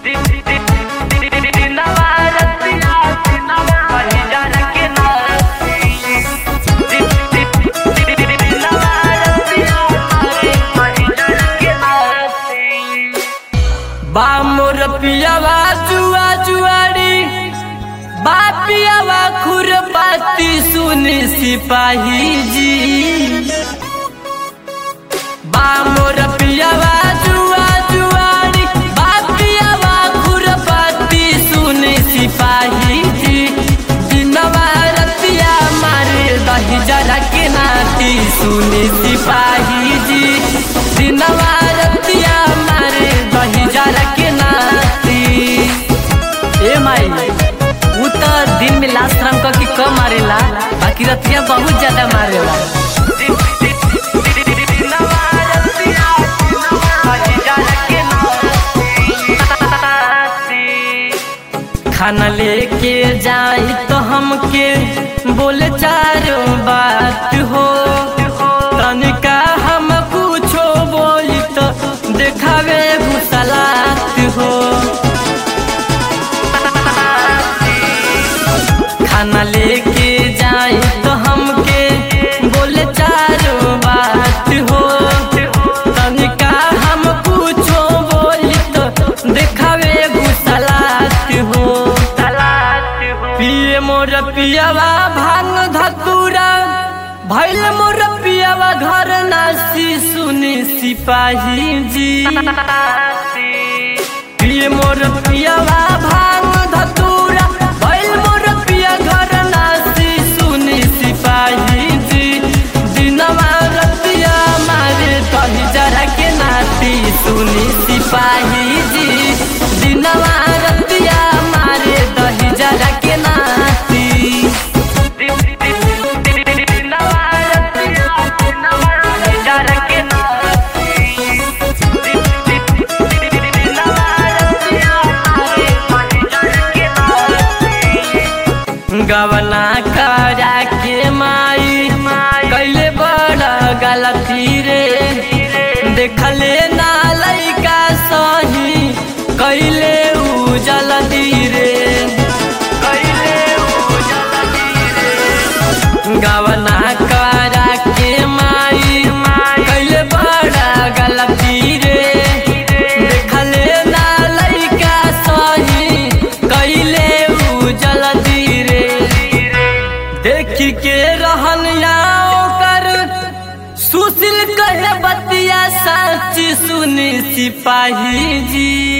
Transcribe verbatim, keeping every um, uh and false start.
बामोर पियावा जुआ जुआरी बापियावा खुरपाती सुनी सिपाही जी। बामोर पियावा जुआ जुआरी बापियावा खुरपाती सुनी सिपाही जी। दिनवा रतिया मारे दही जरा के नाती सुनी सिपाही जी। दिनवा रतिया मारे दही जरा के नाती। ए माई उ तो दिन में लाश राम का की कम मारेला, बाकी रतिया बहुत ज्यादा मारेला। खाना लेके जाई तो हमके बोले चारों बात हो, तनिका हम कुछो बोली तो देखावे घुसलात हो। खाना लेके जाई तो हमके बोले चारों बात हो, तनिका हम कुछो बोली तो देखावे घुसलात हो। पिए मोर पियावा भांग धतूरा भैल मोर पियावा घर नासी सुनी सिपाही जी। पिए मोर पियावा भांग धतूरा भैल मोर पिया घर नासी सुनी सिपाही जी। दिनवा रतिया मारे दही जरा के नाती सुनी सिपाही जी। दिनवा रतिया मारे दही जरा के नाती। गवना करा के माई कैले बड़ा गलती रे, देखले ना लइका सही कैले उ जल्दी रे। गवना करा के माई कैले बड़ा गलती रे, देखले ना लइका सही कैले उ जल्दी रे। देखी के रहन कर सुशील कहे बतिया सच सुनी सिपाही जी।